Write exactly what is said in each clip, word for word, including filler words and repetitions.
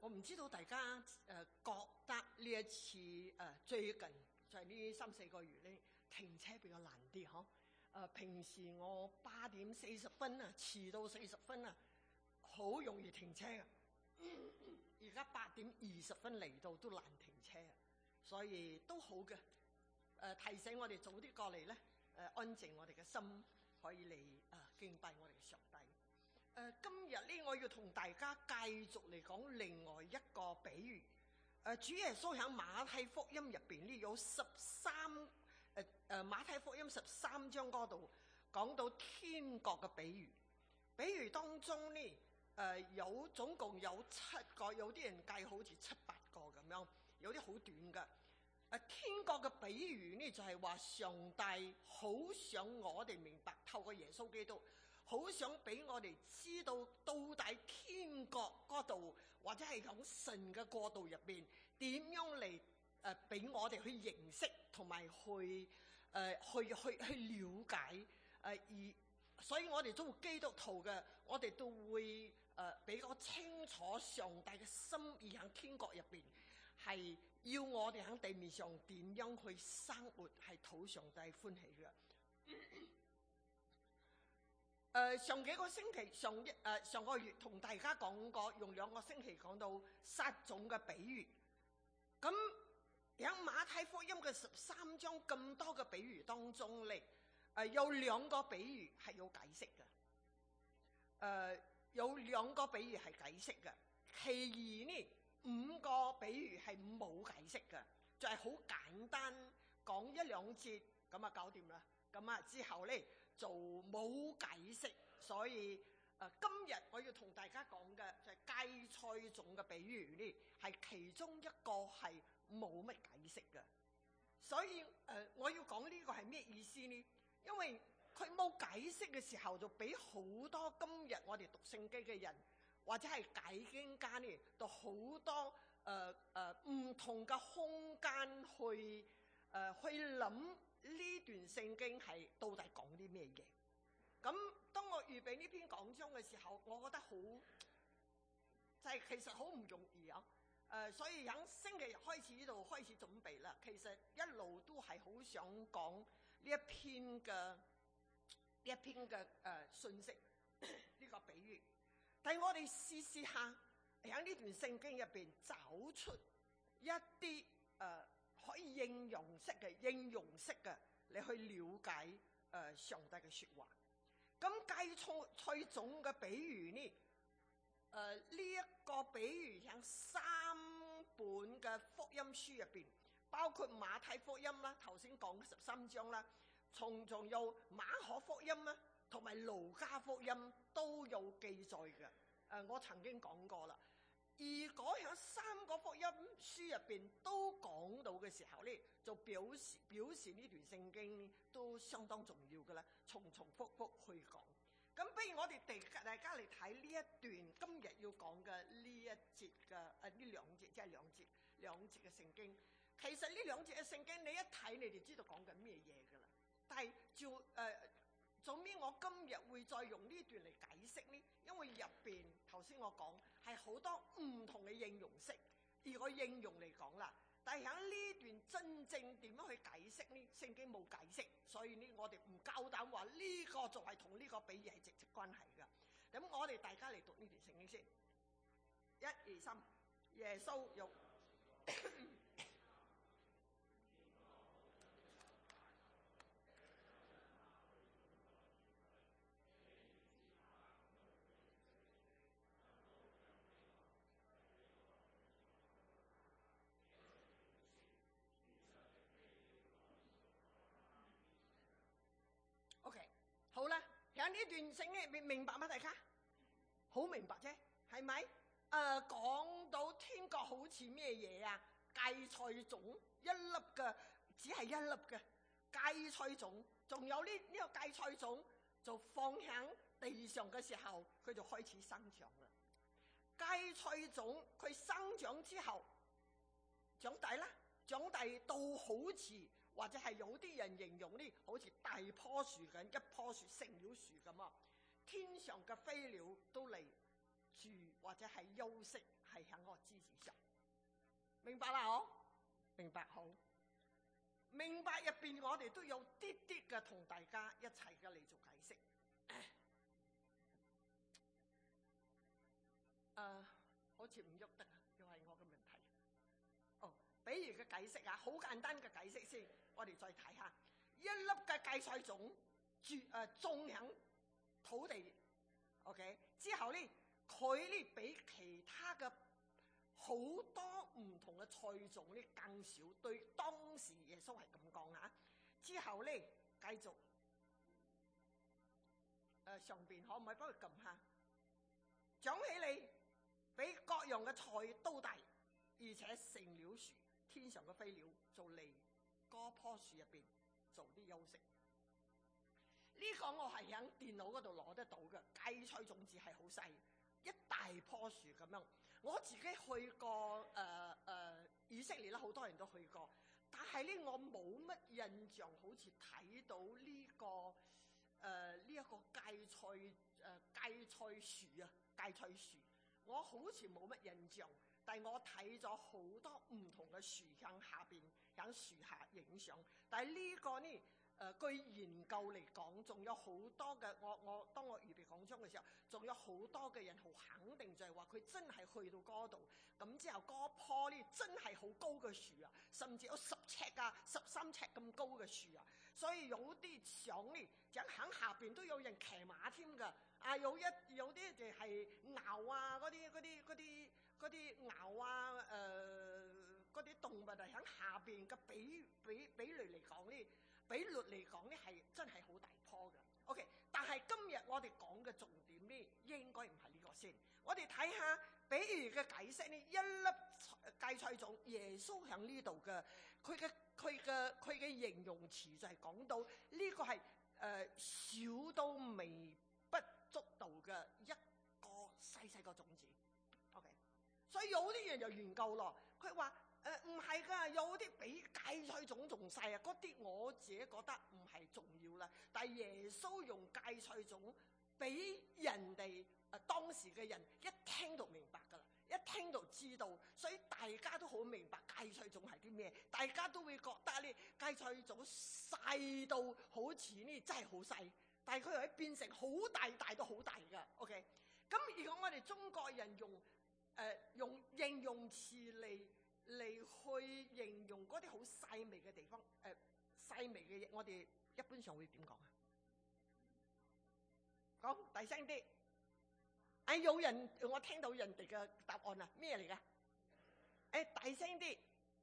我唔知道大家誒、呃、覺得呢一次誒、呃、最近就係呢三四個月咧停車比較難啲嗬。誒、呃、平時我八點四十分啊，遲到四十分啊，好容易停車嘅。而家八點二十分嚟到都難停車啊，所以都好嘅。誒、呃、提醒我哋早啲過嚟咧，誒、呃、安靜我哋嘅心，可以嚟誒、呃、敬拜我哋嘅上帝。誒、呃、今日咧，我要同大家繼續嚟講另外一個比喻。誒、呃、主耶穌喺馬太福音入邊呢有十三誒誒馬太福音十三章嗰度講到天國嘅比喻。比喻當中呢，誒、呃、有總共有七個，有啲人計好似七八個咁樣，有啲好短嘅。誒、呃、天國嘅比喻呢，就係、是、話上帝好想我哋明白，透過耶穌基督。好想俾我哋知道到底天國嗰度，或者係講神嘅國度入邊點樣嚟誒俾我哋去認識同埋去誒、呃、去去去了解誒、呃、而所以我哋做基督徒嘅，我哋都會誒、呃、比較清楚上帝嘅心意喺天國入邊係要我哋喺地面上點樣去生活，係討上帝歡喜嘅。誒、呃、上幾個星期上一誒、呃、上個月同大家講過，用兩個星期講到撒種嘅比喻。咁喺馬太福音嘅十三章咁多嘅比喻當中咧，誒、呃、有兩個比喻係有解釋嘅。誒、呃、有兩個比喻係解釋嘅，其餘呢五個比喻係冇解釋嘅，就係、是、好簡單講一兩節咁啊搞掂啦。咁啊之後咧就冇解釋，所以誒、呃、今日我要同大家講嘅就係芥菜種嘅比喻呢，係其中一個係冇乜解釋嘅。所以誒、呃、我要講呢個係咩意思呢？因為佢冇解釋嘅時候，就俾好多今日我哋讀聖經嘅人或者係解經家呢，到好多誒誒唔同嘅空間去誒、呃、去諗。呢段聖經係到底講啲咩嘢？咁當我預備呢篇講章嘅時候，我覺得好就係、是、其實好唔容易啊！誒、呃，所以喺星期日開始呢度開始準備啦。其實一路都係好想講呢一篇嘅呢一篇嘅誒、呃、信息，呢、這個比喻。但係我哋試試下喺呢段聖經入邊找出一啲誒。呃可以應用式嘅應用式嘅，你去了解誒、呃、上帝嘅説話。咁芥菜種嘅比喻呢？誒呢一個比喻喺三本嘅福音書入邊，包括馬太福音啦，頭先講十三章啦，從仲有馬可福音啦，同埋路加福音都有記載嘅。誒、呃、我曾經講過啦。如果喺三個福音書入邊都講到嘅時候咧，就表示表示呢段聖經都相當重要嘅啦，重重複複去講。咁不如我哋大大家嚟睇呢一段今日要講嘅呢一節嘅誒呢兩節，即係兩節兩節嘅聖經。其實呢兩節嘅聖經你一睇你哋知道講緊咩嘢㗎啦。但係照誒。呃做咩我今日會再用呢段嚟解釋呢？因為入邊頭先我講係好多唔同嘅應用式，而我應用嚟講啦。但係喺呢段真正點樣去解釋呢？聖經冇解釋，所以呢我哋唔夠膽話呢個就係同呢個比喻係直接關係㗎。咁我哋大家嚟讀呢段聖經先，一二三，耶穌有。OK， 好啦，喺呢段聖經明明白嗎？大家好明白啫，係咪？誒、呃，講到天國好似咩嘢啊？芥菜種一粒嘅，只係一粒嘅芥菜種，仲有呢呢、這個芥菜種就放喺地上嘅時候，佢就開始生長啦。芥菜種佢生長之後長大啦，長大到好似。或者係有啲人形容呢，好似大棵樹咁，一棵樹成了樹咁啊！天上嘅飛鳥都嚟住或者係休息係喺我支持上，明白啦？好，明白好，明白入邊我哋都有啲啲嘅同大家一齊嘅嚟做解釋。誒、uh, 好似唔喐得啊，又係我嘅問題。哦、oh, 比如嘅解釋啊，好簡單嘅解釋先，我哋再睇下一粒嘅芥菜種住誒種響土地 ，OK 之後咧，佢咧比其他嘅好多唔同嘅菜種咧更少。對當時耶穌係咁講啊。之後咧繼續誒、呃、上邊可唔可以幫佢撳下？長起嚟比各樣嘅菜都大，而且成了樹，天上嘅飛鳥就嚟嗰棵樹入邊做啲休息。呢、這個我係喺電腦嗰度攞得到嘅，芥菜種子係好細，一大棵樹咁樣。我自己去過誒誒、呃呃、以色列啦，好多人都去過，但係咧我冇乜印象，好似睇到呢、這個誒呢一個芥菜誒芥菜樹啊，芥菜樹。我好似冇乜印象，但係我睇咗好多唔同嘅樹向下邊，喺樹下影相。但係呢個呢，誒、呃、據研究嚟講，仲有好多嘅。我我當我預備講章嘅時候，仲有好多嘅人好肯定就係話佢真係去到嗰度，咁之後嗰棵呢真係好高嘅樹啊，甚至有十尺啊、十三尺咁高嘅樹啊。所以有啲相呢，喺喺下邊都有人騎馬添㗎。啊，有一有啲就係牛啊，嗰啲嗰啲嗰啲嗰啲牛啊，誒嗰啲動物啊，喺下邊嘅比比比率嚟講呢，比率嚟講呢係真係好大棵嘅。OK， 但係今日我哋講嘅重點呢，應該唔係呢個先。我哋睇下比喻嘅解釋呢，一粒芥菜種，耶穌喺呢度嘅，佢嘅佢嘅佢嘅形容詞就係講到呢個係誒、呃、小到微不足道嘅一個細細個種子。 OK， 所以有啲人就研究咯，佢話誒唔係㗎，有啲比芥菜種仲細啊，嗰啲我自己覺得唔係重要啦。但係耶穌用芥菜種俾人哋誒、呃、當時嘅人一聽就明白㗎啦，一聽就知道，所以大家都好明白芥菜種係啲咩，大家都會覺得呢芥菜種細到好似呢真係好細。但係佢可以變成好大，大到好大㗎。OK， 咁如果我哋中國人用誒、呃、用形容詞嚟嚟去形容嗰啲好細微嘅地方，誒、呃、細微嘅嘢，我哋一般上會點講啊？講大聲啲。哎，有人我聽到人哋嘅答案啊，咩嚟㗎？誒，大聲啲。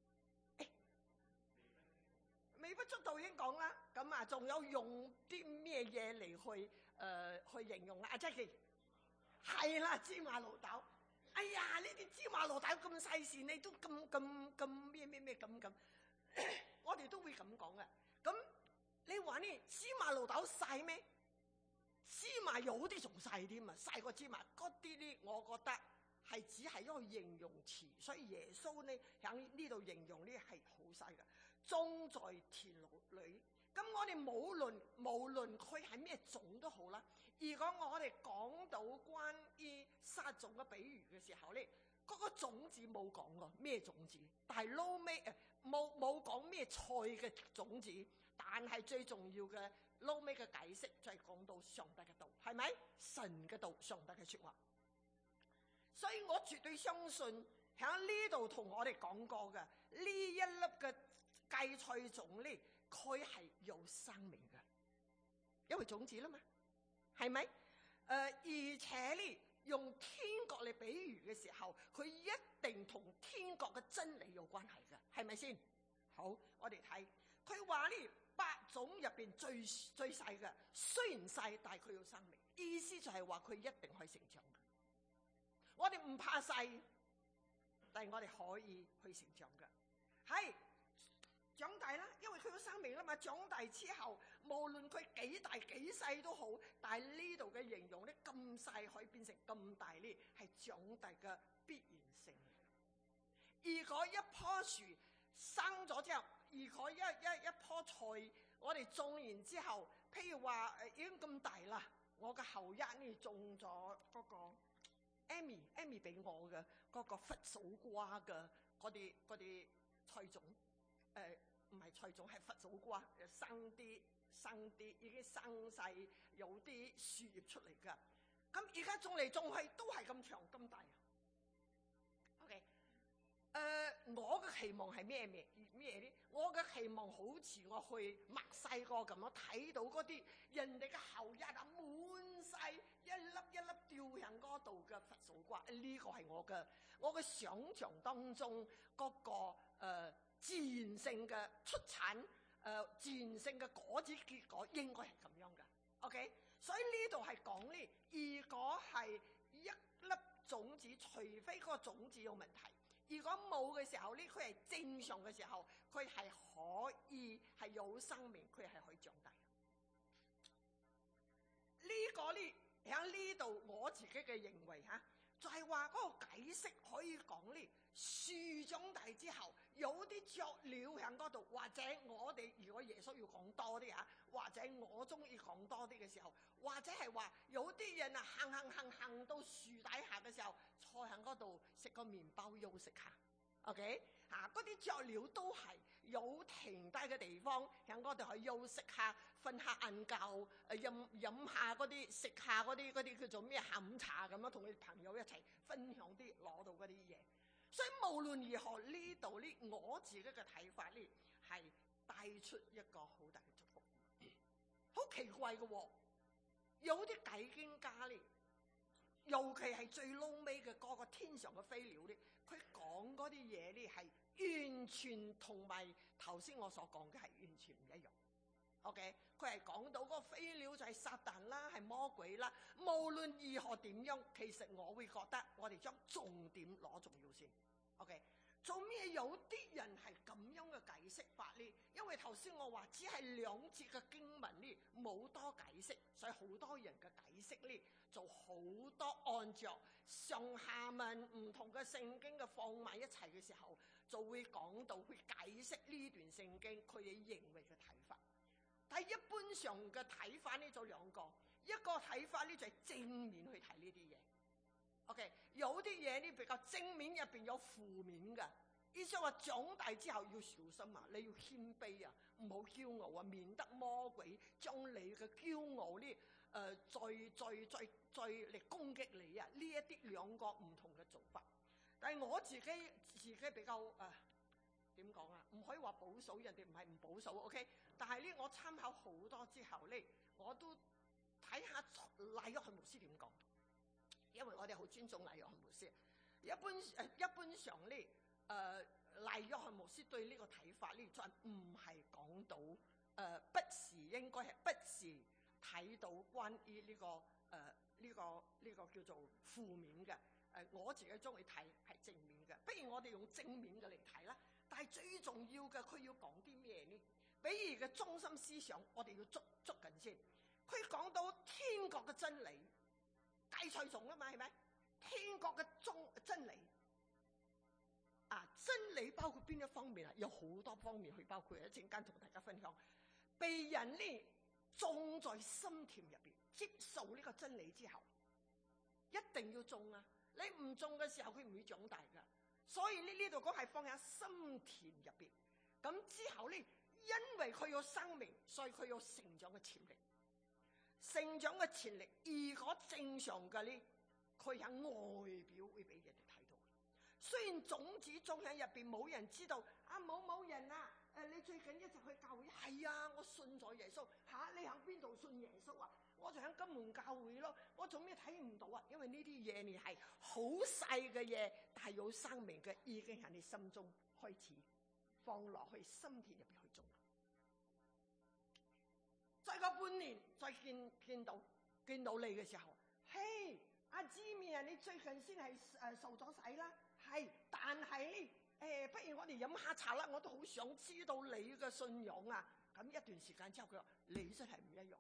微不足道已經講啦，咁啊仲有用啲咩嘢嚟去誒、呃、去形容啦？阿 Jackie 係啦，芝麻綠豆。哎呀，呢啲芝麻綠豆咁細事，你都咁咁咁咩咩咩咁咁，我哋都會咁講嘅。咁你話呢芝麻綠豆細咩？芝麻有啲仲細啲嘛，細過芝麻嗰啲呢，我覺得係只係一個形容詞，所以耶穌呢喺呢度形容呢係好細嘅。種在田裏，咁我哋無論無論佢係咩種都好啦。如果我哋講到關於撒種嘅比喻嘅時候咧，嗰、那個種子冇講過咩種子，但係撈尾誒冇冇講咩菜嘅種子，但係最重要嘅撈尾嘅解釋就係講到上帝嘅道，係咪神嘅道，上帝嘅說話。所以我絕對相信喺呢度同我哋講過嘅呢一粒嘅芥菜種咧，佢係有生命嘅，因為種子啦嘛，係咪？誒、呃，而且咧用天國嚟比喻嘅時候，佢一定同天國嘅真理有關係嘅，係咪先？好，我哋睇佢話呢八種入邊最最細嘅，雖然細，但係佢有生命，意思就係話佢一定可以成長嘅。我哋唔怕細，但係我哋可以去成長嘅，係。長大啦，因為佢有生命啦嘛。長大之後，無論佢幾大幾細都好，但係呢度嘅形容咧，咁細可以變成咁大咧，係長大嘅必然性。如果一棵樹生咗之後，如果一一一棵菜，我哋種完之後，譬如話誒已經咁大啦，我嘅後一呢種咗嗰個 Amy Amy 俾我嘅嗰個佛手瓜嘅嗰啲嗰啲菜種，誒唔係菜種係佛手瓜，生啲生啲已經生細，有啲樹葉出嚟㗎。咁而家種嚟種去都係咁長咁大。OK， 誒、呃、我嘅期望係咩咩咩咧？我嘅期望好似我去墨西哥咁樣，睇到嗰啲人哋嘅後日啊滿晒一粒一粒掉喺嗰度嘅佛手瓜，呢、這個係我嘅我嘅想像當中嗰、那個誒、呃、自然性嘅出產誒、呃、自然性嘅果子結果應該係咁樣嘅。OK， 所以呢度係講呢，如果係一粒種子，除非嗰個種子有問題，如果冇嘅時候呢，佢係正常嘅時候，佢係可以係有生命，佢係可以長大。呢、這個呢喺呢度我自己嘅認為嚇，就係話嗰個解釋可以講呢，樹長大之後有啲雀鳥喺嗰度，或者我哋如果耶穌要講多啲嚇，或者我中意講多啲嘅時候，或者係話有啲人啊行行行行到樹底下嘅時候，坐喺嗰度食個麵包休息下。OK 嚇，嗰啲雀鳥都係有停低嘅地方，喺嗰度去休息下、瞓下晏覺，誒飲飲下嗰啲食下嗰啲嗰啲叫做咩下午茶咁樣，同佢朋友一齊分享啲攞到嗰啲嘢。所以無論如何呢度呢，我自己嘅睇法呢係帶出一個好大嘅祝福。好奇怪嘅喎、哦，有啲解經家呢，尤其係最撈尾嘅嗰個天上嘅飛鳥呢，佢講嗰啲嘢呢係完全同埋頭先我所講嘅係完全唔一樣。OK， 佢係講到嗰個飛鳥就係撒旦啦，係魔鬼啦。無論如何點樣，其實我會覺得我哋將重點攞重要先。OK， 做咩有啲人係咁樣嘅解釋法呢？因為頭先我話只係兩節嘅經文呢，冇多解釋，所以好多人嘅解釋呢就好多按照上下文唔同嘅聖經嘅放埋一齊嘅時候，就會講到會解釋呢段聖經佢哋認為嘅睇法。但係一般上嘅睇法呢就兩個，一個睇法呢就係正面去睇呢啲嘢。OK， 有啲嘢呢比較正面，入邊有負面嘅。意思話長大之後要小心啊，你要謙卑啊，唔好驕傲啊，免得魔鬼將你嘅驕傲呢誒、呃、再再再再嚟攻擊你啊！呢一啲兩個唔同嘅做法。但係我自己自己比較誒點講啊？唔可以話保守，人哋唔係唔保守 ，OK。但係呢，我參考好多之後呢，我都睇下賴約翰牧師點講，因為我哋好尊重賴約翰牧師。一般誒一般上呢，誒賴約翰牧師對呢個睇法呢，就唔係講到誒、呃，不是應該係不是睇到關於呢、這個誒呢、呃這個呢、這個叫做負面嘅。誒、呃、我自己中意睇係正面嘅，不如我哋用正面嘅嚟睇啦。但係最重要嘅，佢要講啲咩呢？比如嘅中心思想，我哋要捉捉緊先。佢講到天國嘅真理，大菜種啊嘛，係咪？天國嘅中真理啊，真理包括邊一方面啊？有好多方面去包括，一陣間同大家分享。被人呢種在心田入邊，接受呢個真理之後，一定要種啊！你唔種嘅時候，佢唔會長大噶。所以呢呢度講係放喺心田入邊，咁之後呢，因為佢有生命，所以佢有成長嘅潛力。成長嘅潛力，如果正常嘅呢，佢喺外表會俾人哋睇到。雖然種子種喺入邊，冇人知道啊，冇冇人啊，誒，你最近一直去教會，係啊，我信咗耶穌。吓、啊，你喺邊度信耶穌啊？我就喺金門教會咯。我做咩睇唔到啊？因為呢啲嘢你係好細嘅嘢，但係有生命嘅，已經喺你心中開始放落去心田入邊去種。再過半年再見見到見到你嘅時候，嘿，阿芝咪啊，你最近先係誒受咗洗啦，係，但係誒、呃，不如我哋飲下茶啦，我都好想知道你嘅信仰啊。咁一段時間之後，佢話你真係唔一樣。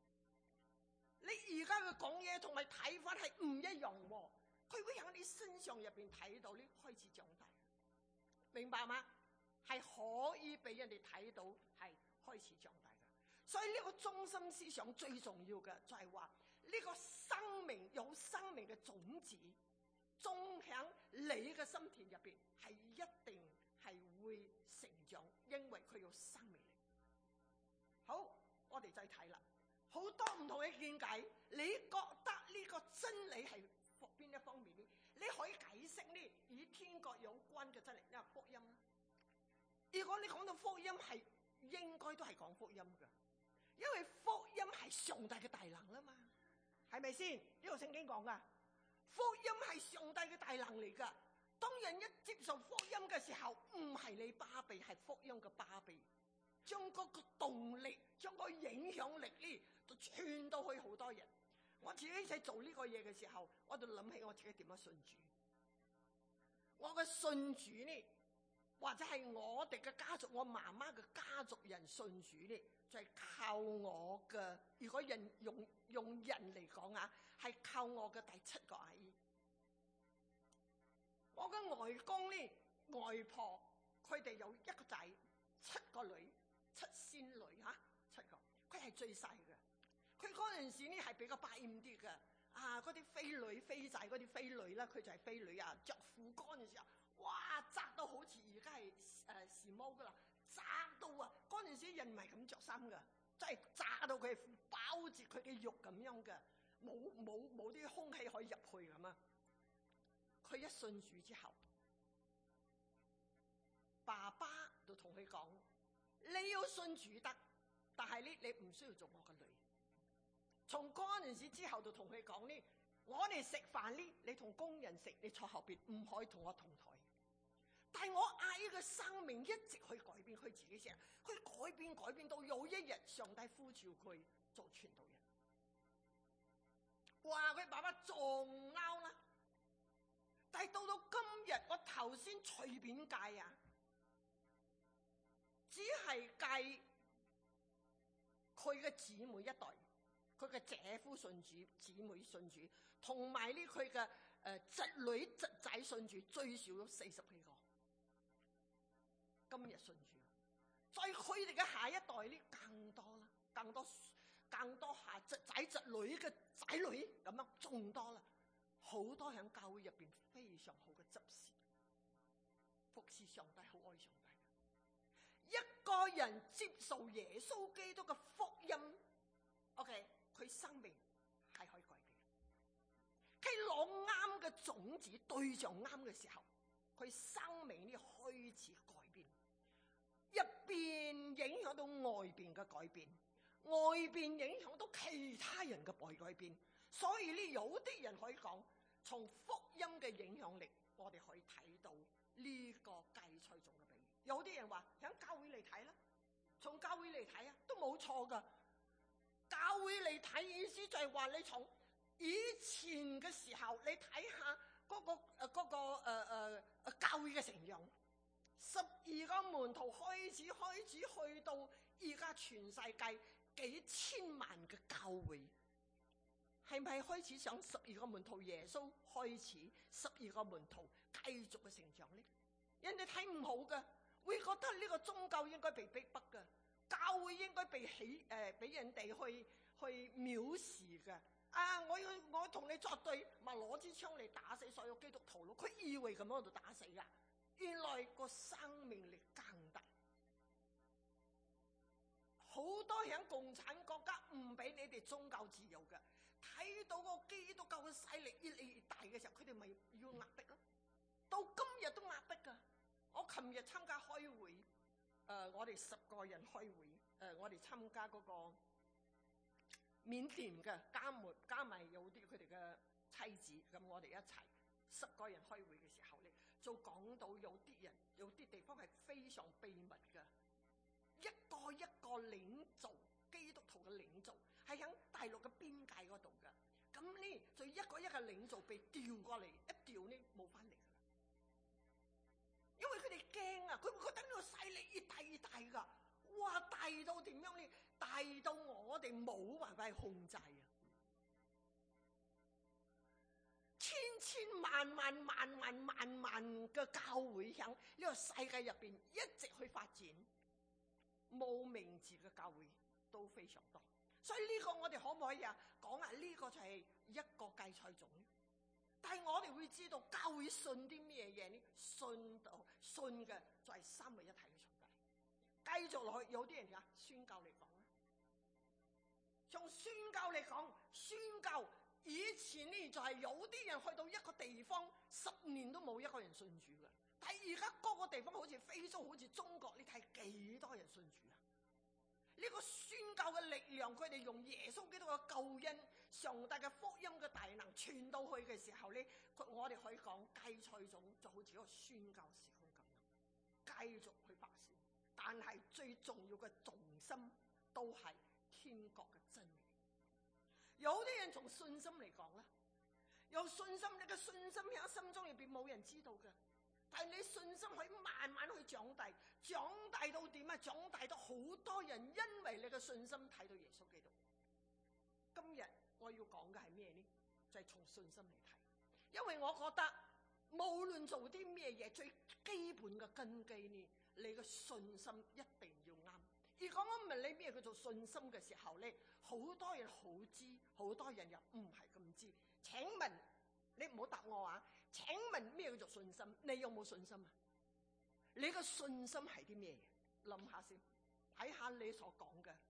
你而家嘅講嘢同埋睇法係唔一樣喎，佢會喺你身上入邊睇到你開始長大，明白嗎？係可以俾人哋睇到係開始長大嘅。所以呢個中心思想最重要嘅就係話呢個生命有生命嘅種子種響你嘅心田入邊，係一定係會成長，因為佢有生命力。好，我哋再睇啦，好多唔同嘅見解，你覺得呢個真理係邊一方面呢？你可以解釋呢，與天國有關嘅真理，因為福音啦。如果你講到福音係應該都係講福音噶，因為福音係上帝嘅大能啦嘛，係咪先？呢個聖經講噶，福音係上帝嘅大能嚟噶。當人一接受福音嘅時候，唔係你巴閉，係福音嘅巴閉，將嗰個動力，將個影響力呢，就傳到去好多人。我自己喺做呢個嘢嘅時候，我就諗起我自己點樣信主。我嘅信主呢，或者係我哋嘅家族，我媽媽嘅家族人信主呢，就係、是、靠我嘅。如果人用用人嚟講啊，係靠我嘅第七個阿姨。我嘅外公呢，外婆佢哋有一個仔，七個女，七仙女吓，七個，佢係最細嘅。佢嗰陣時呢係比較百厭啲嘅，啊嗰啲飛女飛仔嗰啲飛女啦，佢就係飛女啊，着褲嗰陣時候，哇窄到好似而家係誒時髦噶啦，窄到啊！嗰陣時人唔係咁着衫噶，真係窄到佢包住佢嘅肉咁樣嘅，冇冇冇啲空氣可以入去咁啊！佢一信主之後，爸爸就同佢講：你要信主得，但係呢你唔需要做我嘅女。從嗰陣時之後就同佢講呢，我哋食飯呢，你同工人食，你坐後邊，唔可以同我同台。但係我阿姨嘅生命一直去改變，佢自己成日，佢改變改變到有一日上帝呼召佢做傳道人。哇！佢爸爸仲拗啦，但係到到今日，我頭先隨便計啊，只係計佢嘅姊妹一代。佢嘅姐夫信主，姊妹信主，同埋呢佢嘅誒侄女侄仔信主，最少有四十幾個。今日信主，在佢哋嘅下一代呢更多啦，更多更多下侄仔侄女嘅仔女咁樣仲多啦，好多喺教會入邊非常好嘅執事，服侍上帝，好愛上帝。一個人接受耶穌基督嘅福音 ，OK。佢生命係可以改變，佢攞啱嘅種子對象啱嘅時候，佢生命呢開始改變，入邊影響到外邊嘅改變，外邊影響到其他人嘅改改變。所以呢，有啲人可以講，從福音嘅影響力，我哋可以睇到呢個芥菜種嘅比喻。有啲人話喺教會嚟睇啦，從教會嚟睇啊，都冇錯噶。教會嚟睇意思就係話，你從以前嘅時候，你睇下嗰個誒嗰個誒誒誒教會嘅成長，十二個門徒開始開始去到而家全世界幾千萬嘅教會，係咪開始想十二個門徒耶穌開始十二個門徒繼續嘅成長呢？人哋睇唔好嘅，會覺得呢個宗教應該被逼迫嘅。教會應該被起誒，俾、呃、人哋去去藐視嘅。啊！我要我同你作對，咪攞支槍嚟打死所有基督徒咯。佢以為咁樣就打死噶，原來個生命力更大。好多喺共產國家唔俾你哋宗教自由嘅，睇到個基督教嘅勢力越嚟越大嘅時候，佢哋咪要壓迫咯。到今日都壓迫噶。我琴日參加開會。誒、呃，我哋十個人開會，誒、呃，我哋參加嗰個緬甸嘅加埋加埋有啲佢哋嘅妻子，咁我哋一齊十個人開會嘅時候咧，就講到有啲人有啲地方係非常秘密嘅，一個一個領袖，基督徒嘅領袖係喺大陸嘅邊界嗰度嘅，咁呢就一個一個領袖被調過嚟，一調呢冇翻嚟。因為佢哋驚啊，佢會覺得呢個勢力越大越大噶，哇！大到點樣呢？大到我哋冇辦法去控制啊！千千萬萬萬萬萬萬嘅教會響呢個世界入邊一直去發展，冇名字嘅教會都非常多。所以呢個我哋可唔可以啊講下呢個就係一個芥菜種？ 但係我哋會知道教會信啲咩嘢呢？信到信嘅就係三位一體嘅上帝。繼續落去，有啲人話宣教嚟講啦，從宣教嚟講，宣教以前呢就係有啲人去到一個地方十年都冇一個人信主嘅，但係而家各個地方好似非洲、好似中國，你睇幾多人信主啊？呢個宣教嘅力量，佢哋用耶穌基督嘅救恩、上帝嘅福音嘅大能傳到去嘅時候呢，我哋可以講芥菜種就好似一個宣教時空咁樣，繼續去發展。但係最重要嘅重心都係天國嘅真理。有啲人從信心嚟講啦，有信心，你嘅信心喺心中入邊冇人知道嘅。但係你信心可以慢慢去長大，長大到點啊？長大到好多人因為你嘅信心睇到耶穌基督。今日我要講嘅係咩呢？就係從信心嚟睇，因為我覺得無論做啲咩嘢，最基本嘅根基呢，你嘅信心一定要啱。如果我問你咩叫做信心嘅時候呢，好多人好知，好多人又唔係咁知。請問你唔好答我啊！請問咩叫做信心？你有冇信心啊？你嘅信心係啲咩嘢？諗下先，睇下你所講嘅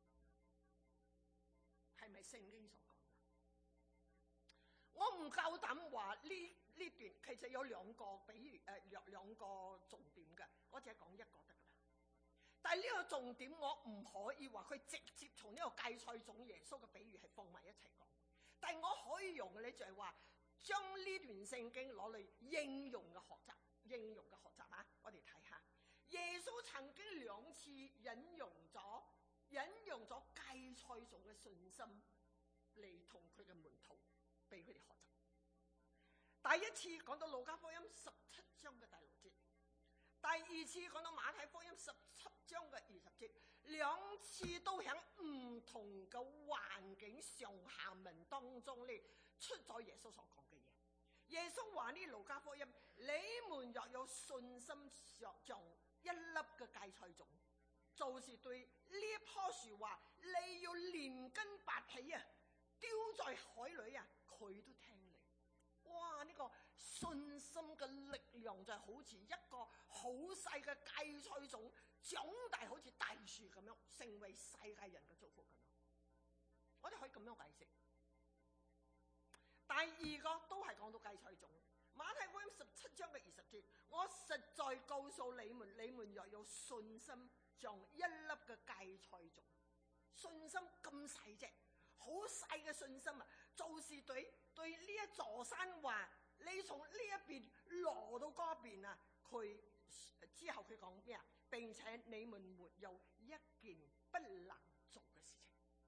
係咪聖經所講嘅？我唔夠膽話呢呢段其實有兩個比喻，誒兩兩個重點嘅，我只係講一個得噶啦。但係呢個重點我唔可以話佢直接從呢個芥菜種耶穌嘅比喻係放埋一齊講，但係我可以用嘅咧就係話，將呢段聖經攞嚟應用嘅學習，應用嘅學習啊！我哋睇下，耶穌曾經兩次引用咗引用咗芥菜種嘅信心嚟同佢嘅門徒俾佢哋學習。第一次講到路加福音十七章嘅第六節，第二次講到馬太福音十七章嘅二十節，兩次都喺唔同嘅環境上下文當中咧出咗耶穌所講嘅嘢。耶穌話呢，路加福音，你們若有信心像一粒嘅芥菜種，就是對呢一棵樹話，你要連根拔起啊，丟在海裏啊，佢都聽你。哇！呢個信心嘅力量就係好似一個好細嘅芥菜種長大，好似大樹咁樣，成為世界人嘅祝福咁樣。我哋可以咁樣解釋。第二個都係講到芥菜種，馬太福音十七章嘅二十節，我實在告訴你們，你們若有信心像一粒嘅芥菜種，信心咁細啫，好細嘅信心啊，就是對對呢一座山話，你從呢一邊落到嗰邊啊，佢之後佢講咩啊？並且你們沒有一件不能做嘅事情。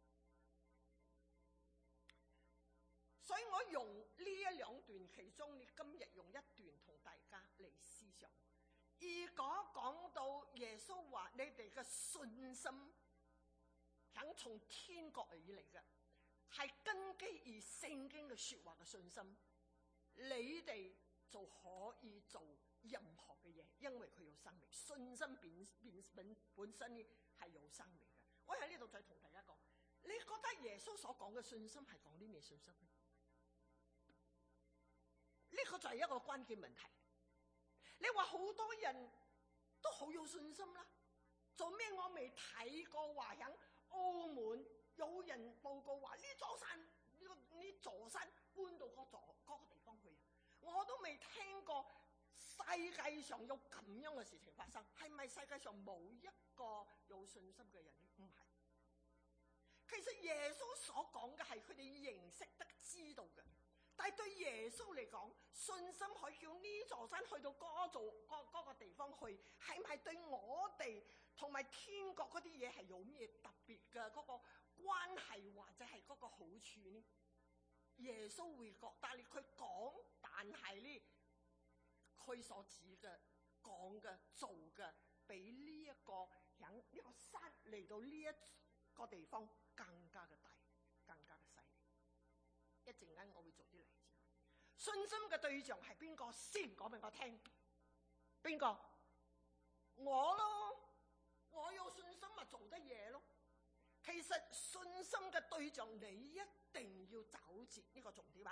所以我用呢一兩段其中，你今日用一段同大家嚟思想。如果講到耶穌話你哋嘅信心響從天國而嚟嘅，係根基於聖經嘅說話嘅信心，你哋就可以做任何嘅嘢，因為佢有生命。信心本本本本身呢係有生命嘅。我喺呢度再同大家講，你覺得耶穌所講嘅信心係講啲咩信心呢？呢個就係一個關鍵問題。你話好多人都好有信心啦，做咩我未睇過話喺澳門有人報告話呢座山呢個呢座山搬到嗰座嗰個地方去啊？我都未聽過世界上有咁樣嘅事情發生。係咪世界上冇一個有信心嘅人呢？唔係。其實耶穌所講嘅係佢哋認識得知道嘅。但係對耶穌嚟講，信心可以叫呢座山去到嗰座嗰嗰個地方去，係咪對我哋同埋天國嗰啲嘢係有咩特別嘅嗰個關係或者係嗰個好處呢？耶穌會覺得你佢講，但係呢佢所指嘅講嘅做嘅，比呢一個響呢個山嚟到呢一個地方更加嘅大，更加嘅細。一陣間我會做啲例子。信心嘅對象係邊個先？講俾我聽。邊個？我咯，我有信心咪做得嘢咯。其實信心嘅對象你一定要找住呢個重點啊！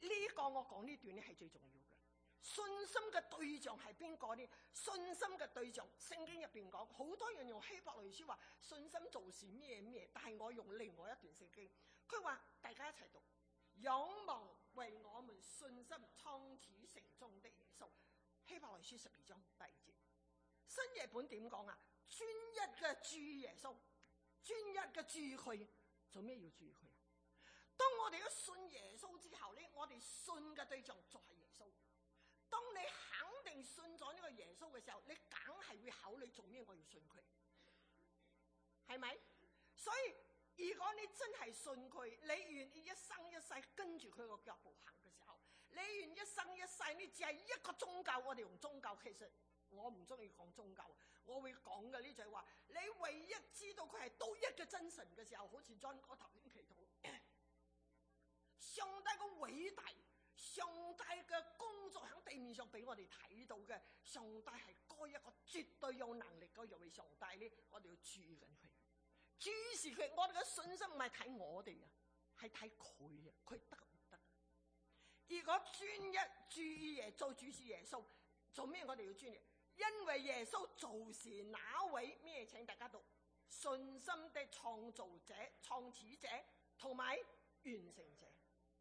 呢個我講呢段咧係最重要嘅。信心嘅對象係邊個呢？信心嘅對象，聖經入邊講，好多人用希伯來書話信心做事咩咩，但係我用另外一段聖經，佢話大家一齊讀，仰望為我們信心創始成終的耶穌。希伯來書十二章第二節，新譯本點講啊？專一嘅注耶穌，專一嘅注佢，做咩要注佢啊？當我哋一信耶穌之後呢，我哋信嘅對象就係耶穌。當你肯定信咗呢個耶穌嘅時候，你梗係會考慮做咩我要信佢，係咪？所以如果你真係信佢，你願意一生一世跟住佢個腳步行嘅時候，你願意一生一世你只係一個宗教，我哋用宗教，其實我唔中意講宗教，我會講嘅呢就係話，你唯一知道佢係獨一嘅真神嘅時候，好似 John 哥頭先祈禱，上帝嘅偉大，上帝嘅工作喺地面上俾我哋睇到嘅，上帝係嗰一個絕對有能力嗰一位上帝呢，我哋要注意緊佢，注視佢。我哋嘅信心唔係睇我哋啊，係睇佢啊，佢得唔得？如果專一注意耶穌，注視耶穌，做咩我哋要專一？因為耶穌就是那位咩？請大家讀，信心的創造者、創始者同埋完成者。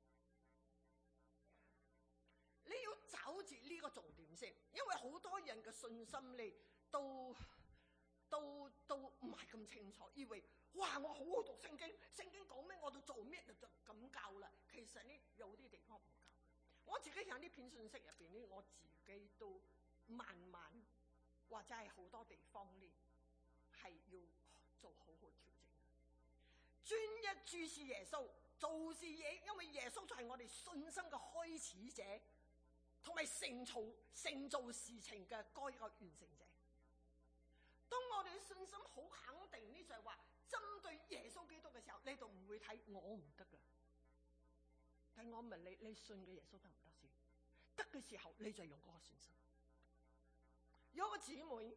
你要找住呢個重點先，因為好多人嘅信心你都都都唔係咁清楚，以為哇我好好讀聖經，聖經講咩我都做咩就咁教啦。其實呢有啲地方唔教。我自己喺呢篇信息入邊呢，我自己都慢慢或者係好多地方呢係要做好好調整。專一注視耶穌，做事嘢，因為耶穌就係我哋信心嘅開始者，同埋成造成造事情嘅嗰一個完成者。當我哋嘅信心好肯定呢，就係話針對耶穌基督嘅時候，你就唔會睇我唔得噶。但我問你，你信嘅耶穌得唔得先？得嘅時候，你就用嗰個信心。有個姊妹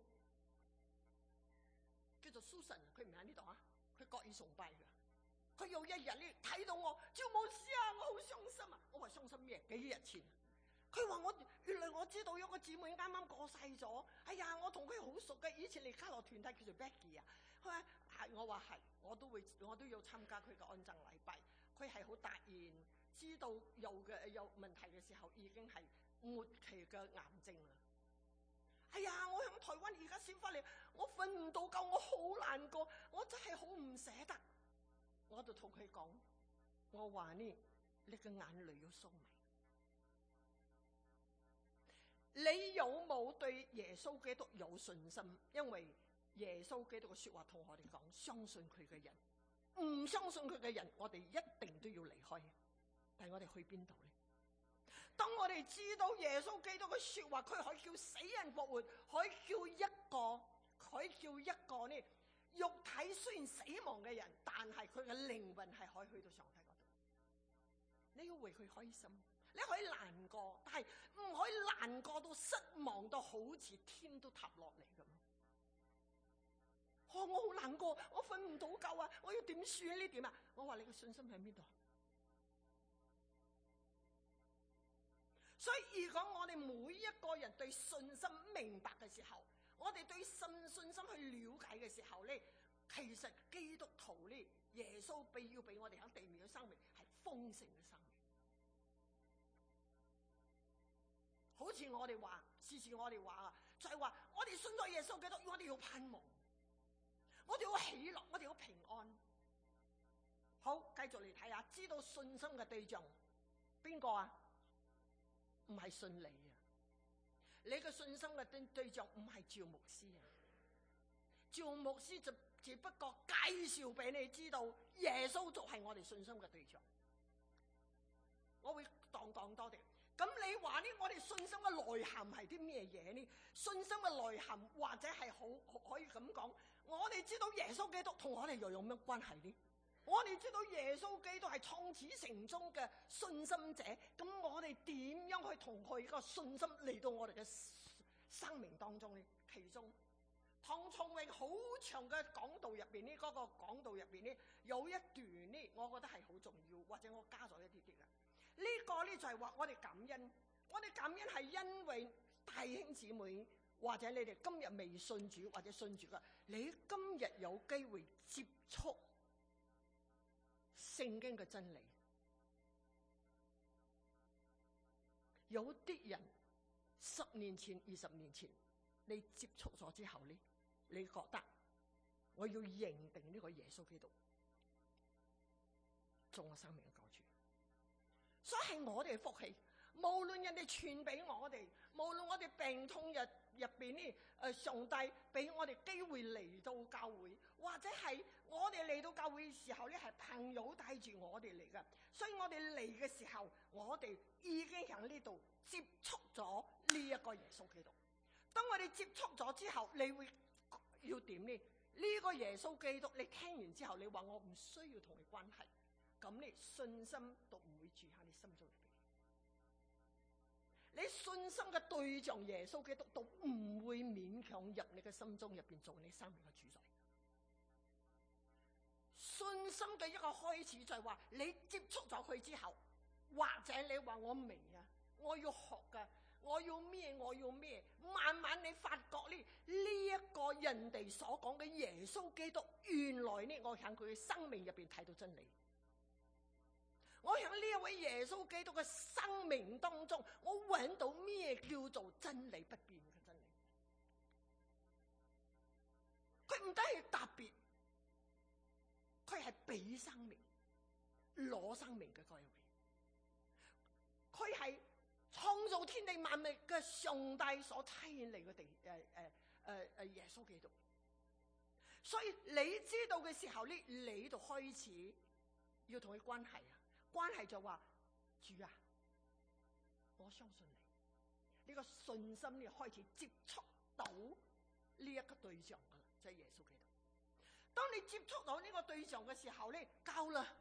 叫做 Susan， 佢唔喺呢度啊，佢國語崇拜噶。佢有一日呢睇到我，趙牧師啊，我好傷心啊！我話傷心咩？幾日前，佢話我原來我知道有個姊妹啱啱過世咗。哎呀，我同佢好熟嘅，以前嚟卡樂團體叫做 Becky 啊。佢話係，我話係，我都會，我都要參加佢嘅安葬禮拜。佢係好突然知道有嘅有問題嘅時候，已經係末期嘅癌症啦。哎呀，我喺台灣而家先翻嚟，我瞓唔到覺，我好難過，我真係好唔捨得。我就同佢講，我話呢，你嘅眼淚要收埋。你有冇對耶穌基督有信心？因為耶穌基督嘅說話同我哋講，相信佢嘅人，唔相信佢嘅人，我哋一定都要離開。但係我哋去邊度呢？當我哋知道耶穌基督嘅說話，佢可以叫死人復活，可以叫一個，可以叫一個呢，肉體雖然死亡嘅人，但係佢嘅靈魂係可以去到上帝嗰度。你要為佢開心，你可以難過，但係唔可以難過到失望到好似天都塌落嚟咁。哦，我好難過，我瞓唔到覺啊！我要點算呢？點啊？我話你嘅信心喺邊度？所以如果我哋每一個人對信心明白嘅時候，我哋對信信心去了解嘅時候呢，其實基督徒呢，耶穌俾要俾我哋喺地面嘅生命係豐盛嘅生命。好似我哋話，時時我哋話啊，就係話我哋信咗耶穌基督，我哋要盼望，我哋要喜樂，我哋要平安。好，繼續嚟睇下，知道信心嘅對象邊個啊？唔係信你啊！你嘅信心嘅對對象唔係趙牧師啊，趙牧師就只不過介紹俾你知道，耶穌就係我哋信心嘅對象。我會講講多啲。咁你話呢？我哋信心嘅內涵係啲咩嘢呢？信心嘅內涵或者係好可以咁講，我哋知道耶穌基督同我哋又有咩關係呢？我哋知道耶穌基督係創始成終嘅信心者，咁我哋點樣去同佢個信心嚟到我哋嘅生命當中呢？其中唐崇榮好長嘅講道入邊呢，嗰、那個講道入邊呢，有一段呢，我覺得係好重要，或者我加咗一啲啲嘅。 呢個呢就係話我哋感恩，我哋感恩係因為弟兄姊妹或者你哋今日未信主或者信主嘅，你今日有機會接觸聖經嘅真理。有啲人十年前、二十年前你接觸咗之後呢，你覺得我要認定呢個耶穌基督做我生命嘅救主，所以係我哋嘅福氣。無論人哋傳俾我哋，無論我哋病痛入入邊呢，誒上帝俾我哋機會嚟到教會，或者係我哋嚟到教會嘅時候呢，係朋友帶住我哋嚟嘅，所以我哋嚟嘅時候，我哋已經喺呢度接觸咗呢一個耶穌基督。當我哋接觸咗之後，你會要點呢？呢個耶穌基督，你聽完之後，你話我唔需要同你關係，咁你信心都唔會住喺你心中入邊。你信心嘅對象耶穌基督都唔會勉強入你嘅心中入邊做你生命嘅主宰。信心嘅一個開始就係話，你接觸咗佢之後，或者你話我明啊，我要學噶，我要咩我要咩，慢慢你發覺呢呢一個人哋所講嘅耶穌基督，原來呢我喺佢嘅生命入邊睇到真理。我喺呢一位耶穌基督嘅生命當中，我揾到咩叫做真理不變嘅真理。佢唔單係特別，佢係俾生命、攞生命嘅嗰一位。佢係創造天地萬物嘅上帝所差遣嚟嘅地誒誒誒誒耶穌基督。所以你知道嘅時候呢，你就開始要同佢關係啊。關係就話，主啊，我相信你。呢個信心你開始接觸到呢一個對象噶啦，就係耶穌基督。當你接觸到呢個對象嘅時候咧，夠啦。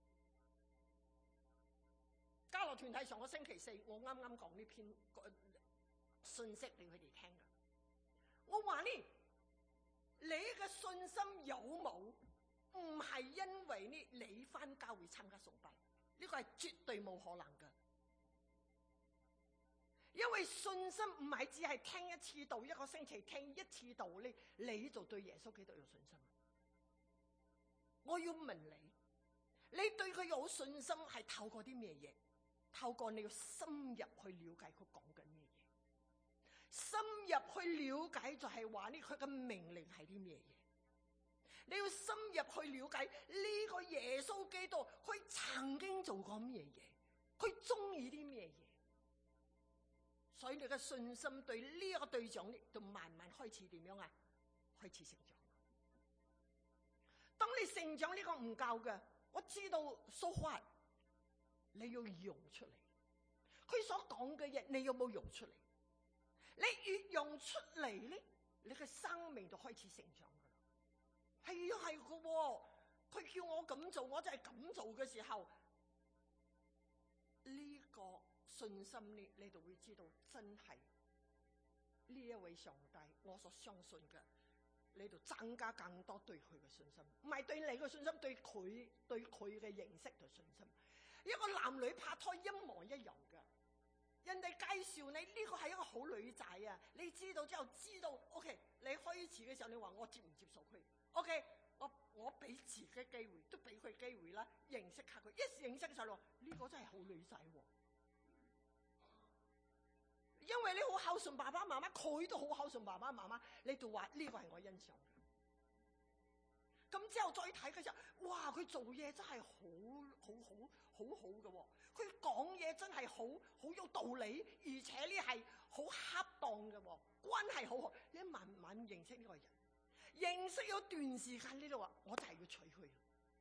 交流團體上個星期四，我啱啱講呢篇信息俾佢哋聽噶。我話呢，你嘅信心有冇唔係因為呢你返教會參加崇拜？呢個係絕對冇可能噶，因為信心唔係只係聽一次道，一個星期聽一次道咧，你就對耶穌基督有信心。我要問你，你對佢有信心係透過啲咩嘢？透過你要深入去了解佢講緊咩嘢？深入去了解就係話呢，佢嘅命令係啲咩嘢？你要深入去了解呢個耶穌基督，佢曾經做過咩嘢？佢中意啲咩嘢？所以你嘅信心對呢一個對象呢，就慢慢開始點樣啊？開始成長。當你成長呢個唔夠嘅，我知道 so what， 你要用出嚟。佢所講嘅嘢，你有冇用出嚟？你越用出嚟呢，你嘅生命就開始成長。係啊，係嘅喎，佢叫我咁做，我就係咁做嘅時候，呢個信心呢，你就會知道真係呢一位上帝，我所相信嘅，你就增加更多對佢嘅信心，唔係對你嘅信心，對佢對佢嘅認識同信心。一個男女拍拖一模一樣嘅，人哋介紹你呢個係一個好女仔啊，你知道之後知道 ，OK， 你開始嘅時候你話我接唔接受佢？O.K. 我我俾自己機會，都俾佢機會啦，認識下佢。一認識嘅時候，呢個真係好女仔喎。因為你好孝順爸爸媽媽，佢都好孝順爸爸媽媽，你就話呢個係我欣賞嘅。咁之後再睇嘅時候，哇！佢做嘢真係好好好好好嘅喎，佢講嘢真係好好有道理，而且呢係好恰當嘅喎，關係好好。你慢慢認識呢個人。認識咗段時間呢度話，我就係要娶佢。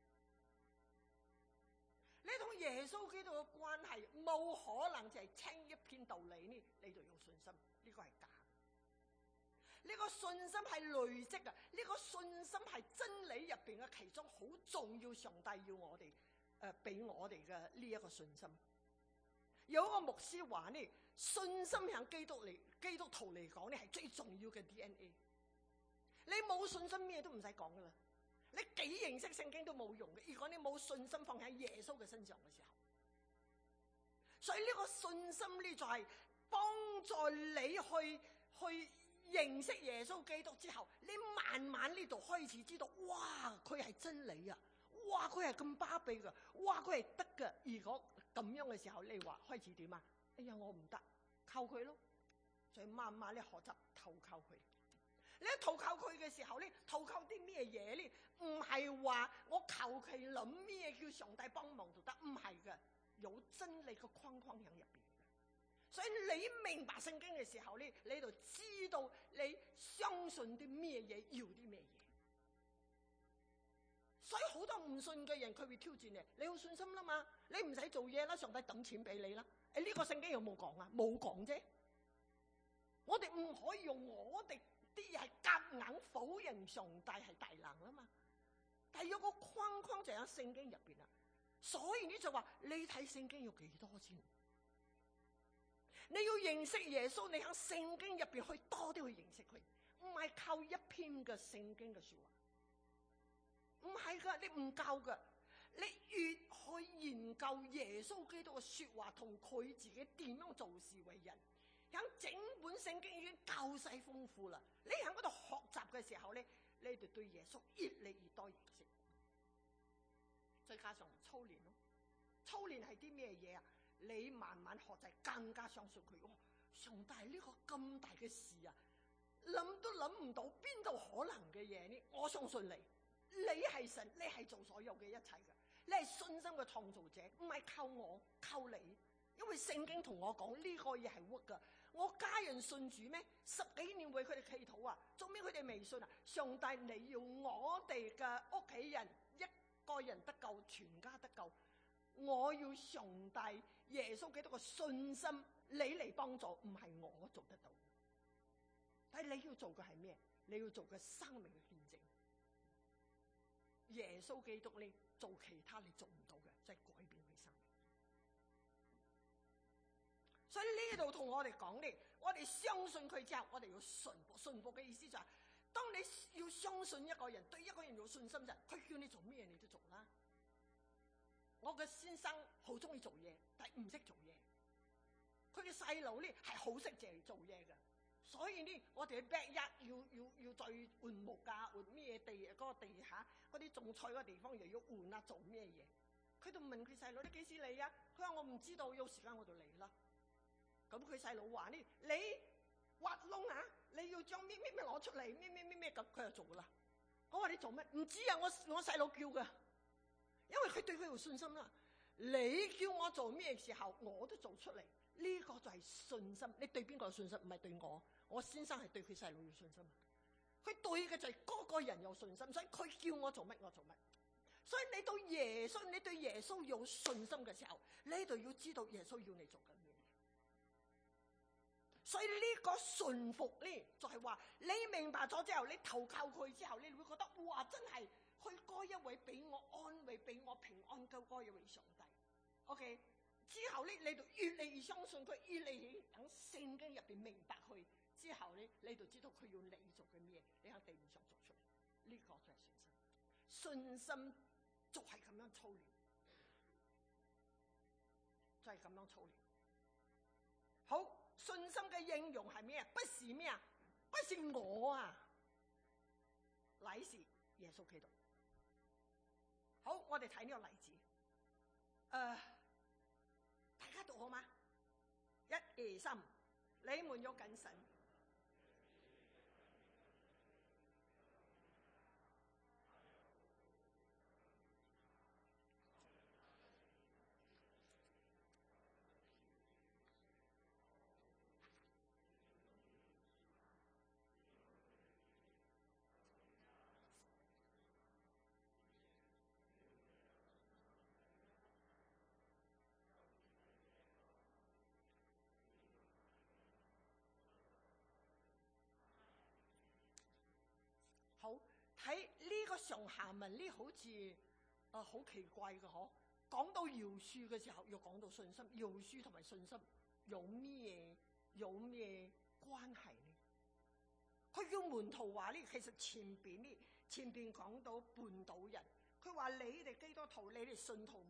你同耶穌基督嘅關係冇可能就係聽一篇道理呢，你就有信心，呢個係假。呢個信心係累積嘅，呢個信心係真理入邊嘅其中好重要。上帝要我哋誒俾我哋嘅呢一個信心。有一個牧師話呢，信心喺基督嚟基督徒嚟講呢係最重要嘅 D N A。你冇信心咩都唔使講噶啦，你幾認識聖經都冇用嘅。如果你冇信心放喺耶穌嘅身上嘅時候， 所以呢個信心呢，就係幫助你去去認識耶穌基督之後，你慢慢呢度開始知道，哇，佢係真理啊！哇，佢係咁巴閉噶！哇，佢係得噶！如果咁樣嘅時候，你話開始點啊？哎呀，我唔得，靠佢咯！所以慢慢咧學習投靠佢。你一投靠佢嘅時候咧，投靠啲咩嘢咧？唔係話我求其諗咩叫上帝幫忙就得，唔係嘅，有真理嘅框框喺入邊。所以你明白聖經嘅時候咧，你就知道你相信啲咩嘢，要啲咩嘢。所以好多唔信嘅人，佢會挑戰你，你有信心啦嘛，你唔使做嘢啦，上帝抌錢俾你啦。誒，呢個聖經有冇講啊？冇講啫。我哋唔可以用我哋啲嘢係夾硬否認上帝係大能啦嘛。但係有個框框就喺聖經入邊啦。所以呢就話你睇聖經要幾多先？你要認識耶穌，你喺聖經入邊去多啲去認識佢，唔係靠一篇嘅聖經嘅說話。唔係噶，你唔夠噶。你越去研究耶穌基督嘅說話，同佢自己點樣做事為人，喺整本聖經已經夠晒豐富啦。你喺嗰度學習嘅時候咧，你哋對耶穌越嚟越多認識。再加上操練咯，操練係啲咩嘢啊？你慢慢學就更加相信佢。哇！上帝呢個咁大嘅事啊，諗都諗唔到，邊度可能嘅嘢呢？我相信你。你係神，你係做所有嘅一切嘅，你係信心嘅創造者，唔係靠我，靠你。因為聖經同我講呢個嘢係活噶。我家人信主咩？十幾年為佢哋祈禱啊，做咩佢哋未信啊？上帝，你要我哋嘅屋企人一個人得救，全家得救。我要上帝耶穌基督嘅信心，你嚟幫助，唔係我做得到。但係你要做嘅係咩？你要做嘅生命嘅見證。耶穌基督你做其他你做唔到嘅，即係改變佢生命。所以呢度同我哋講咧，我哋相信佢之後，我哋要順服。順服嘅意思就係，當你要相信一個人，對一個人有信心就係，佢叫你做咩你都做啦。我嘅先生好中意做嘢，但係唔識做嘢。佢嘅細佬咧係好識淨係做嘢嘅。所以呢，我哋 back 一要要要再換木架，換咩地嗰、嗰個地下嗰啲種菜嗰個地方又要換啊，做咩嘢？佢就問佢細佬：你幾時嚟啊？佢話我唔知道，有時間我就嚟啦。咁佢細佬話呢：你挖窿啊！你要將咩咩咩攞出嚟，咩咩咩咩咁，佢就做啦。我話你做咩？唔知啊，我我細佬叫噶，因為佢對佢有信心啦。你叫我做咩時候，我都做出嚟。呢、這個就係信心。你對邊個有信心？唔係對我。我先生係對佢細佬有信心，佢對嘅就係嗰個人有信心，所以佢叫我做乜我做乜。所以你對耶穌，你對耶穌有信心嘅時候，你就要知道耶穌要你做緊咩。所以呢個順服呢，就係話你明白咗之後，你投靠佢之後，你會覺得哇，真係去嗰一位俾我安慰、俾我平安嘅嗰一位上帝。OK， 之後呢，你就越嚟越相信佢，越嚟越喺聖經入邊明白佢。之後咧，你就知道佢要你做嘅咩，你喺地面上做出嚟，呢、這個就係信心。信心就係咁樣操練，就係、是、咁樣操練。好，信心嘅應用係咩啊？不是咩啊？不是我啊，乃是耶穌基督。好，我哋睇呢個例子。誒、呃，大家讀好嗎？一二三，你們要謹慎。好，睇呢個上下文呢，好似啊好奇怪嘅嗬。講到饒恕嘅時候，又講到信心。饒恕同埋信心有咩有咩關係呢？佢叫門徒話呢，其實前邊呢前邊講到絆倒人，佢話你哋基督徒，你哋信徒們，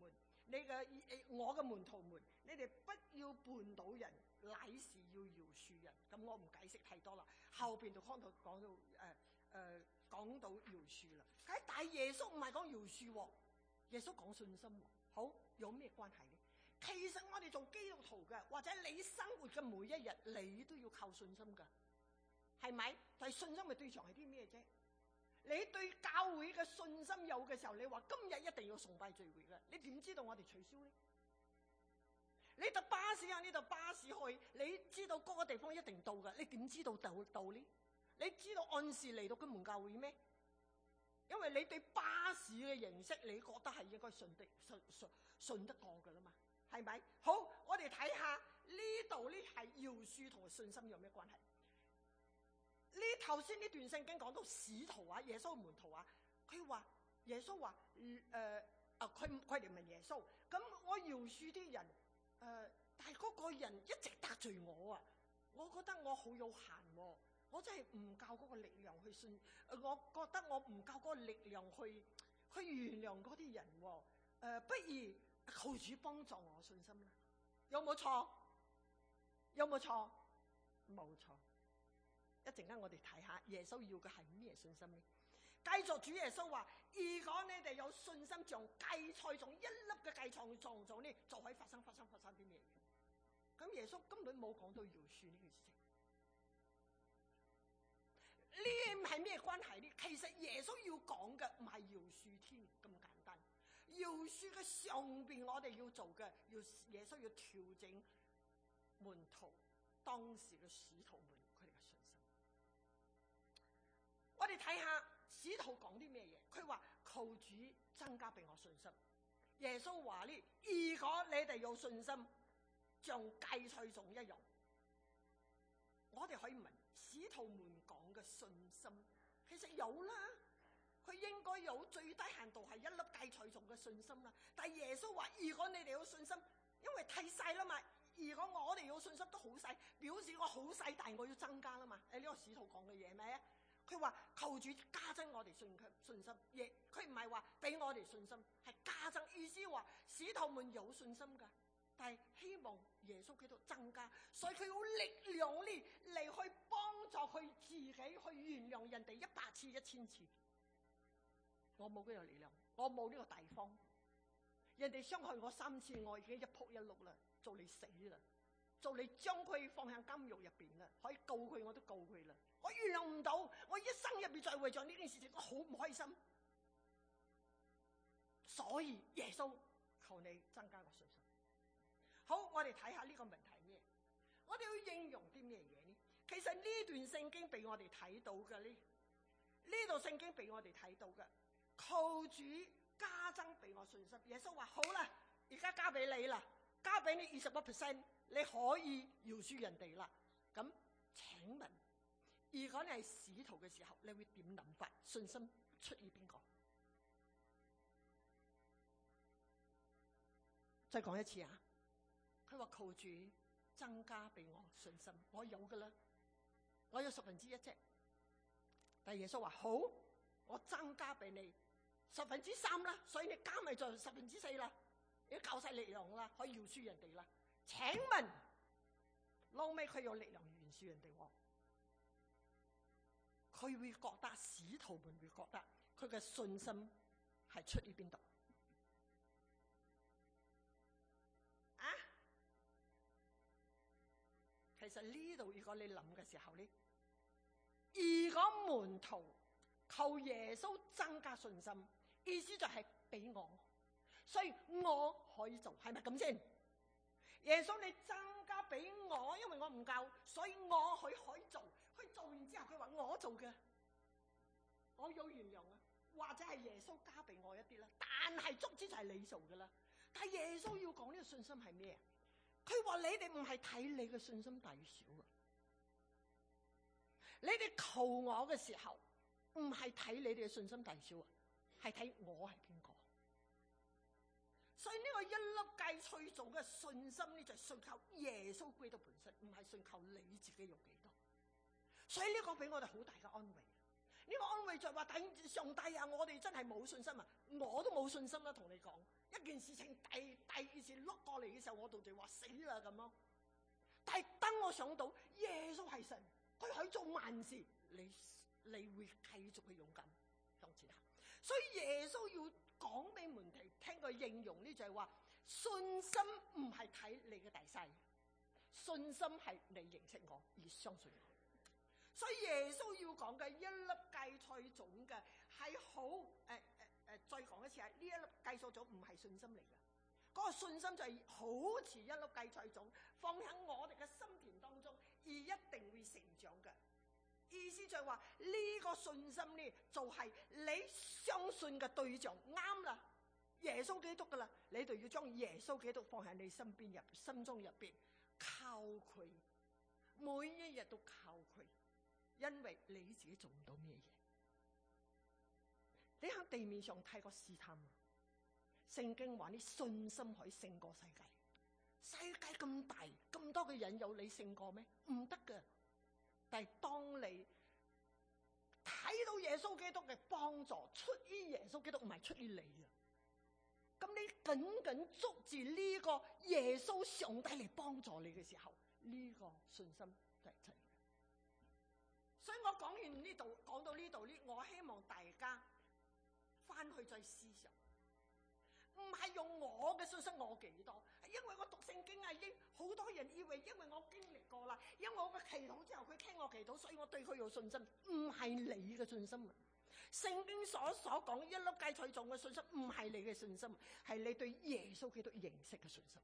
你嘅我嘅門徒們，你哋不要絆倒人，乃是要饒恕人。咁我唔解釋太多啦，後邊就講到講到誒誒講到饒恕啦。但係耶穌唔係講饒恕喎，耶穌講信心喎。好，有咩關係呢？其實我哋做基督徒嘅，或者你生活嘅每一日，你都要靠信心噶，係咪？但係信心嘅對象係啲咩啫？你對教會嘅信心有嘅時候，你話今日一定要崇拜聚會嘅，你點知道我哋取消呢？你搭巴士啊，呢度巴士去，你知道嗰個地方一定到嘅，你點知道到到呢？你知道按時嚟到金門教會咩？因為你對巴士嘅認識，你覺得係應該信得信信信得過噶啦嘛，係咪？好，我哋睇下呢度呢係饒恕同信心有咩關係？呢頭先呢段聖經講到使徒啊，耶穌門徒啊，佢話耶穌話誒啊，佢佢哋問耶穌，咁我饒恕啲人誒、呃，但係嗰個人一直得罪我啊，我覺得我好有限喎、啊。我真係唔夠嗰個力量去信，我覺得我唔夠嗰個力量去去原諒嗰啲人喎、哦呃。不如求主幫助我信心啦。有冇錯？有冇錯？冇錯。一陣間我哋睇下耶穌要嘅係咩信心呢？繼續主耶穌話：如果你哋有信心，像芥菜種一粒嘅芥菜種種呢，就可以發生發生發生啲咩嘢？咁耶穌根本冇講到饒恕呢件事情。呢係咩關係呢？其實耶穌要講嘅唔係饒恕添咁簡單，饒恕嘅上邊我哋要做嘅，要耶穌要調整門徒當時嘅使徒們佢哋嘅信心。我哋睇下使徒講啲咩嘢？佢話求主增加俾我信心。耶穌話呢：如果你哋有信心，像芥菜種一樣，我哋可以問。使徒們講嘅信心其實有啦，佢應該有最低限度係一粒芥菜種嘅信心啦。但係耶穌話：如果你哋有信心，因為太細啦嘛。如果我哋有信心都好細，表示我好細，但係我要增加啦嘛。誒，呢個使徒講嘅嘢咩？佢話求主加增我哋信信心，亦佢唔係話俾我哋信心，係加增。意思話使徒們有信心噶。但係希望耶穌基督增加，所以佢有力量呢嚟去幫助佢自己去原諒人哋一百次一千次。我冇呢個力量，我冇呢個大方。人哋傷害我三次，我已經一仆一碌啦，做你死啦，做你將佢放喺監獄入邊啦，可以告佢我都告佢啦。我原諒唔到，我一生入邊再為咗呢件事情，我好唔開心。所以耶穌求你增加我信心。好，我哋睇下呢個問題係咩？我哋要應用啲咩嘢呢？其實呢段聖經俾我哋睇到嘅呢，呢度聖經俾我哋睇到嘅，求主加增俾我信心。耶穌話：好啦，而家交俾你啦，交俾你二十個 percent， 你可以饒恕人哋啦。咁請問，如果你係使徒嘅時候，你會點諗法？信心出於邊個？再講一次啊！佢話求主增加俾我信心，我有噶啦，我有十分之一啫。但係耶穌話：好，我增加俾你十分之三啦，所以你加埋就十分之四啦，你夠晒力量啦，可以饒恕人哋啦。請問，後尾佢有力量饒恕人哋喎？佢會覺得使徒們會覺得佢嘅信心係出於邊度？其實呢度如果你諗嘅時候呢，如果門徒求耶穌增加信心，意思就係俾我，所以我可以做，係咪咁先？耶穌你增加俾我，因為我唔夠，所以我佢可以做。佢做完之後，佢話我做嘅，我有原諒啊，或者係耶穌加俾我一啲啦。但係總之就係你做嘅啦。但係耶穌要講呢個信心係咩？佢話你哋唔係睇你嘅信心大小啊，你哋求我嘅時候唔係睇你哋嘅信心大小啊，係睇我係邊個。所以呢個一粒芥菜種嘅信心呢，就係信靠耶穌基督本身，唔係信靠你自己有幾多。所以呢個俾我哋好大嘅安慰。呢個安慰就係話，睇上帝啊，我哋真係冇信心啊，我都冇信心啦，同你講。 一件事情第第二次碌過嚟嘅時候，我到就話死啦咁咯。但係當我想到耶穌係神，佢可以做萬事，你你會繼續去勇敢向前行。所以耶穌要講俾門徒聽個應用呢，就係話信心唔係睇你嘅大細，信心係你認識我而相信我。所以耶穌要講嘅一粒芥菜種嘅係好誒誒誒，再講一次啊！呢一粒芥菜種唔係信心嚟嘅，嗰個信心就係好似一粒芥菜種放喺我哋嘅心田當中，而一定會成長嘅。意思就係話呢個信心呢，就係你相信嘅對象啱啦，耶穌基督噶啦，你就要將耶穌基督放喺你身邊入心中入邊，靠佢，每一日都靠佢，因為你自己做唔到咩嘢。你喺地面上睇過試探，聖經話你信心可以勝過世界，世界咁大咁多嘅人有你勝過咩？唔得噶。但係當你睇到耶穌基督嘅幫助，出於耶穌基督，唔係出於你啊！咁你緊緊捉住呢個耶穌上帝嚟幫助你嘅時候，呢、這個信心就係真嘅。所以我講完呢度，講到呢度呢，我希望大家翻去再思想，唔係用我嘅信心我幾多，因為我讀聖經啊，已經好多人以為因為我經歷過啦，因為我嘅祈禱之後佢聽我祈禱，所以我對佢有信心。唔係你嘅信心啊！聖經所所講一粒芥菜種嘅信心，唔係你嘅信心，係你對耶穌基督認識嘅信心。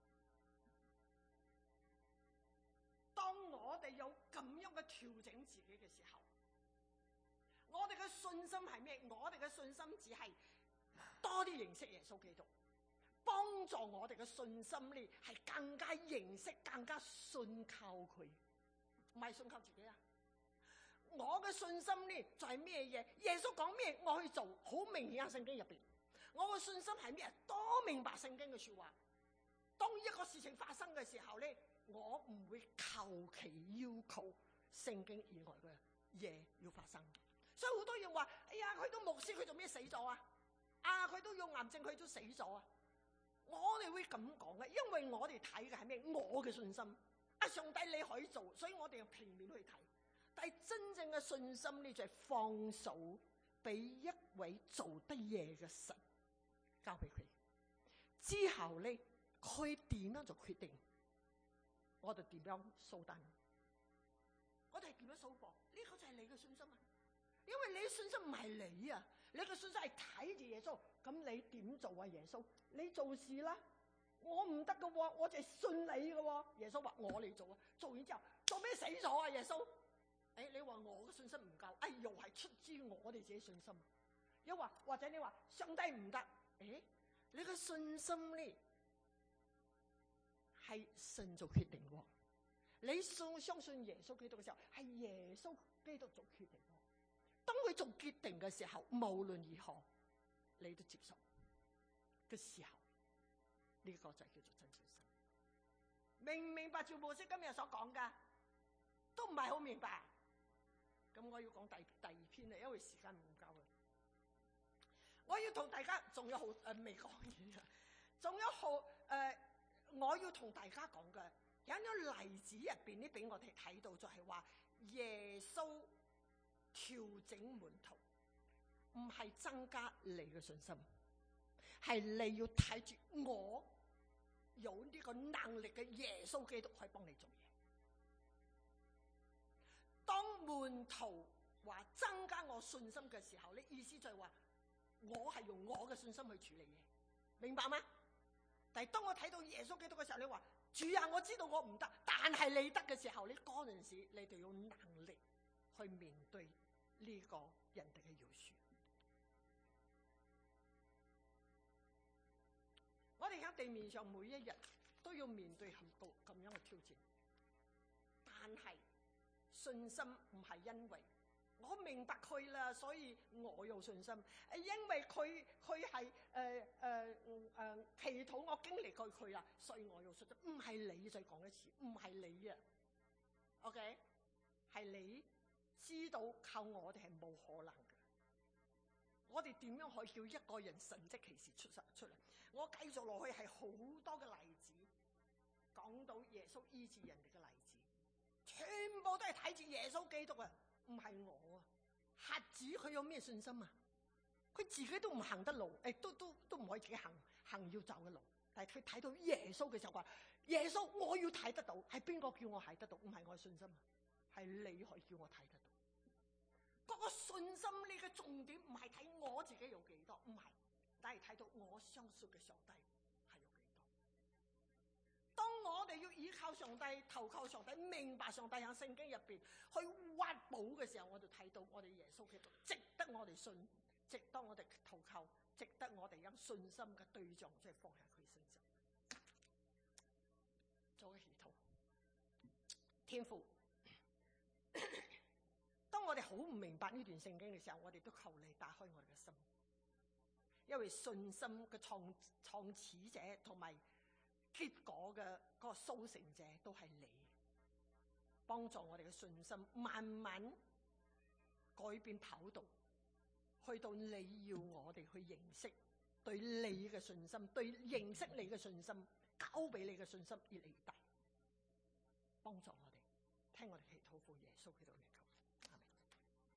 當我哋有咁樣嘅調整自己嘅時候，我哋嘅信心係咩？我哋嘅信心只係多啲認識耶穌基督，幫助我哋嘅信心呢係更加認識、更加信靠佢，唔係信靠自己啊！我嘅信心呢就係咩嘢？耶穌講咩我去做，好明顯喺聖經入邊。我嘅信心係咩？多明白聖經嘅說話。當一個事情發生嘅時候呢，我唔會求其要求聖經以外嘅嘢要發生。所以好多人話：哎呀，佢都牧師，佢做咩死咗啊？啊，佢都有癌症，佢都死咗啊！我哋會咁講嘅，因為我哋睇嘅係咩？我嘅信心。啊，上帝你可以做，所以我哋用平面去睇。但係真正嘅信心呢，就係放手俾一位做得嘢嘅神，交俾佢之後呢，佢點樣就決定，我哋點樣收單，我哋點樣收貨，呢個就係你嘅信心啊！因為你嘅信心唔係你啊，你嘅信心係睇住耶穌，咁你點做啊？耶穌，你做事啦，我唔得噶，我就係信你噶。耶穌話我嚟做啊，做完之後做咩死咗啊？耶穌。誒，你話我嘅信心唔夠，哎，又係出自我哋自己信心。又話或者你話上帝唔得，誒，你嘅信心呢係神做決定喎。你信相信耶穌基督嘅時候，係耶穌基督做決定喎。當佢做決定嘅時候，無論如何你都接受嘅時候，呢、這個就叫做真信心。明唔明白趙牧師今日所講噶？都唔係好明白。咁我要講第第二篇啦，因為時間唔夠啦。我要同大家仲有好誒未講完啊，仲有好誒、呃，我要同大家講嘅有一個例子入邊呢，俾我哋睇到就係話耶穌調整門徒，唔係增加你嘅信心，係你要睇住我有呢個能力嘅耶穌基督可以幫你做嘢。當門徒話增加我信心嘅時候，呢意思就係話我係用我嘅信心去處理嘢，明白嗎？但係當我睇到耶穌基督嘅時候，你話主啊，我知道我唔得，但係你得嘅時候，你嗰陣時你就有能力去面對呢個人哋嘅饒恕。我哋喺地面上每一日都要面對咁多咁樣嘅挑戰，但係信心唔係因為我明白佢啦，所以我有信心。因為佢佢係誒誒誒祈禱我經歷過佢啦，所以我有信心。唔係你，再講一次，唔係你啊。OK， 係你知道靠我哋係冇可能嘅。 我哋點樣可以叫一個人神蹟奇事出出嚟？我繼續落去係好多嘅例子，講到耶穌醫治人哋嘅例子，全部都係睇住耶穌基督啊，唔係我啊。瞎子佢有咩信心啊？佢自己都唔行得路，誒，都都都唔可以自己行行要走嘅路。但係佢睇到耶穌嘅時候話：耶穌，我要睇得到，係邊個叫我睇得到？唔係我嘅信心，係你可以叫我睇得到。嗰個信心呢個重點唔係睇我自己有幾多，唔係，但係睇到我相信嘅上帝係有幾多。當我哋要依靠上帝、投靠上帝、明白上帝喺聖經入邊去挖寶嘅時候，我就睇到我哋耶穌基督值得我哋信，值得我哋投靠，值得我哋有信心嘅對象，即係放喺佢身上。做個祈禱，天父。當我哋好唔明白呢段聖經嘅時候，我哋都求你打開我哋嘅心，因為信心嘅創創始者同埋結果嘅嗰個蘇成者都係你，幫助我哋嘅信心慢慢改變跑道，去到你要我哋去認識對你嘅信心，對認識你嘅信心，交俾你嘅信心越嚟越大，幫助我哋，聽我哋祈禱，奉耶穌基督嘅名。